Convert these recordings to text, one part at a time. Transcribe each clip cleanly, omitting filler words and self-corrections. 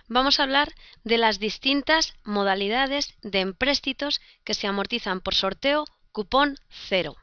vamos a hablar de las distintas modalidades de empréstitos que se amortizan por sorteo cupón cero.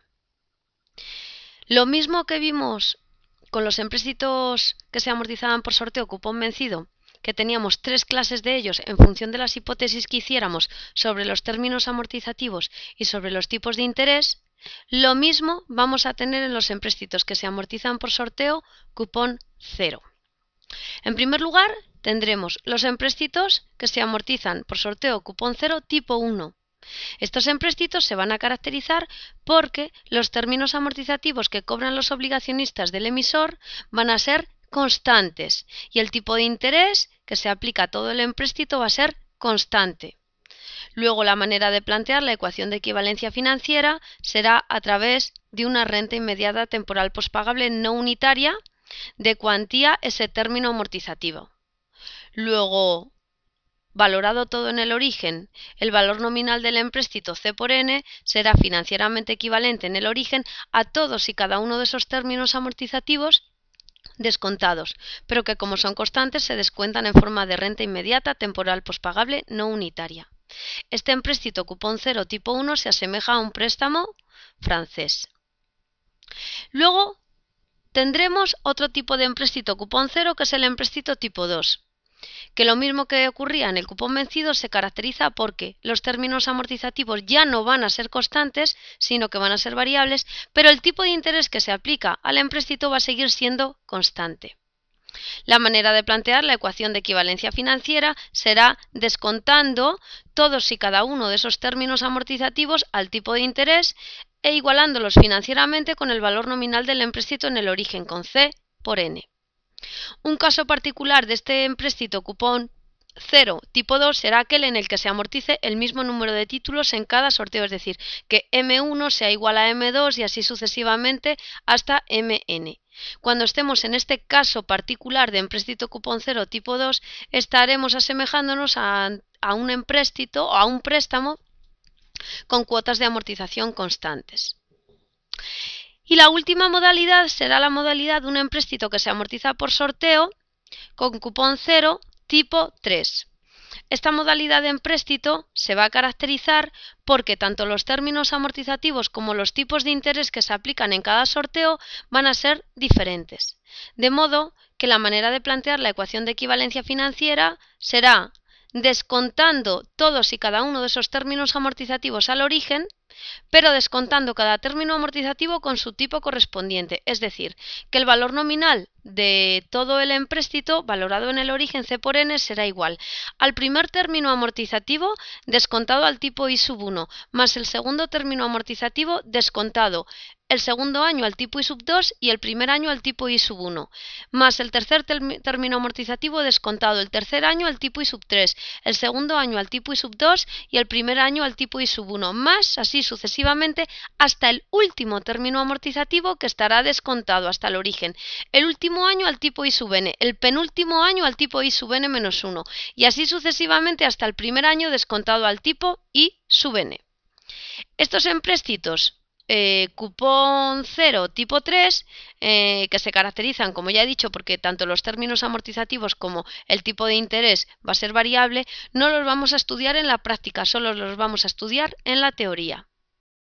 Lo mismo que vimos con los empréstitos que se amortizaban por sorteo cupón vencido, que teníamos tres clases de ellos en función de las hipótesis que hiciéramos sobre los términos amortizativos y sobre los tipos de interés, lo mismo vamos a tener en los empréstitos que se amortizan por sorteo cupón cero. En primer lugar, tendremos los empréstitos que se amortizan por sorteo cupón cero tipo 1. Estos empréstitos se van a caracterizar porque los términos amortizativos que cobran los obligacionistas del emisor van a ser constantes y el tipo de interés que se aplica a todo el empréstito va a ser constante. Luego, la manera de plantear la ecuación de equivalencia financiera será a través de una renta inmediata temporal pospagable no unitaria de cuantía ese término amortizativo. Luego, valorado todo en el origen, el valor nominal del empréstito C por N será financieramente equivalente en el origen a todos y cada uno de esos términos amortizativos descontados, pero que como son constantes se descuentan en forma de renta inmediata temporal pospagable no unitaria. Este empréstito cupón cero tipo 1 se asemeja a un préstamo francés. Luego tendremos otro tipo de empréstito cupón cero que es el empréstito tipo 2. Que lo mismo que ocurría en el cupón vencido se caracteriza porque los términos amortizativos ya no van a ser constantes, sino que van a ser variables, pero el tipo de interés que se aplica al empréstito va a seguir siendo constante. La manera de plantear la ecuación de equivalencia financiera será descontando todos y cada uno de esos términos amortizativos al tipo de interés e igualándolos financieramente con el valor nominal del empréstito en el origen, con C por N. Un caso particular de este empréstito cupón 0 tipo 2 será aquel en el que se amortice el mismo número de títulos en cada sorteo, es decir, que M1 sea igual a M2 y así sucesivamente hasta Mn. Cuando estemos en este caso particular de empréstito cupón 0 tipo 2, estaremos asemejándonos a un empréstito o a un préstamo con cuotas de amortización constantes. Y la última modalidad será la modalidad de un empréstito que se amortiza por sorteo con cupón 0 tipo 3. Esta modalidad de empréstito se va a caracterizar porque tanto los términos amortizativos como los tipos de interés que se aplican en cada sorteo van a ser diferentes. De modo que la manera de plantear la ecuación de equivalencia financiera será descontando todos y cada uno de esos términos amortizativos al origen, pero descontando cada término amortizativo con su tipo correspondiente, es decir, que el valor nominal de todo el empréstito valorado en el origen C por N será igual al primer término amortizativo descontado al tipo I sub 1 más el segundo término amortizativo descontado el segundo año al tipo I sub 2 y el primer año al tipo I sub 1, más el tercer término amortizativo descontado el tercer año al tipo I sub 3, el segundo año al tipo I sub 2 y el primer año al tipo I sub 1, más así sucesivamente hasta el último término amortizativo que estará descontado hasta el origen, el último año al tipo I sub n, el penúltimo año al tipo I sub n menos 1 y así sucesivamente hasta el primer año descontado al tipo I sub n. Estos empréstitos cupón 0 tipo 3 que se caracterizan, como ya he dicho, porque tanto los términos amortizativos como el tipo de interés va a ser variable, no los vamos a estudiar en la práctica, solo los vamos a estudiar en la teoría.